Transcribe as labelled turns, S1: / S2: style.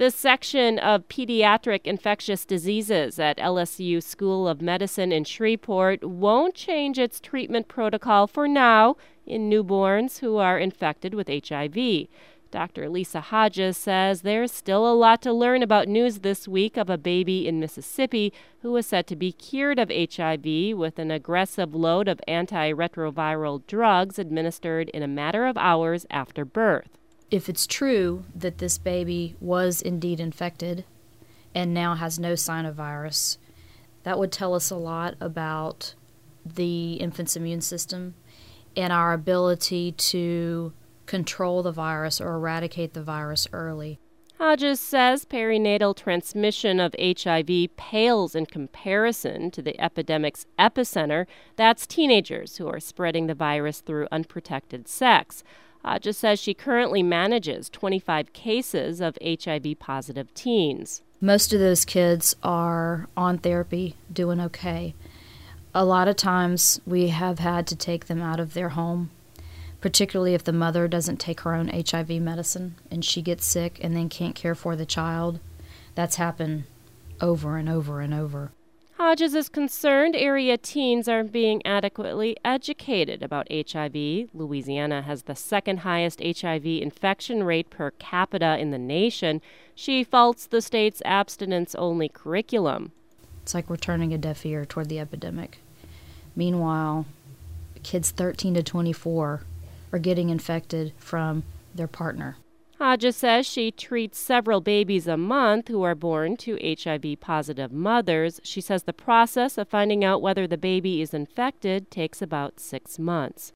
S1: This section of pediatric infectious diseases at LSU School of Medicine in Shreveport won't change its treatment protocol for now in newborns who are infected with HIV. Dr. Lisa Hodges says there's still a lot to learn about news this week of a baby in Mississippi who was said to be cured of HIV with an aggressive load of antiretroviral drugs administered in a matter of hours after birth.
S2: If it's true that this baby was indeed infected and now has no sign of virus, that would tell us a lot about the infant's immune system and our ability to control the virus or eradicate the virus early.
S1: Hodges says perinatal transmission of HIV pales in comparison to the epidemic's epicenter. That's teenagers who are spreading the virus through unprotected sex. Hodges says she currently manages 25 cases of HIV-positive teens.
S2: Most of those kids are on therapy, doing okay. A lot of times we have had to take them out of their home, particularly if the mother doesn't take her own HIV medicine and she gets sick and then can't care for the child. That's happened over and over and over.
S1: Hodges is concerned area teens aren't being adequately educated about HIV. Louisiana has the second highest HIV infection rate per capita in the nation. She faults the state's abstinence-only curriculum.
S2: It's like we're turning a deaf ear toward the epidemic. Meanwhile, kids 13 to 24 are getting infected from their partner.
S1: Hodges says she treats several babies a month who are born to HIV-positive mothers. She says the process of finding out whether the baby is infected takes about 6 months.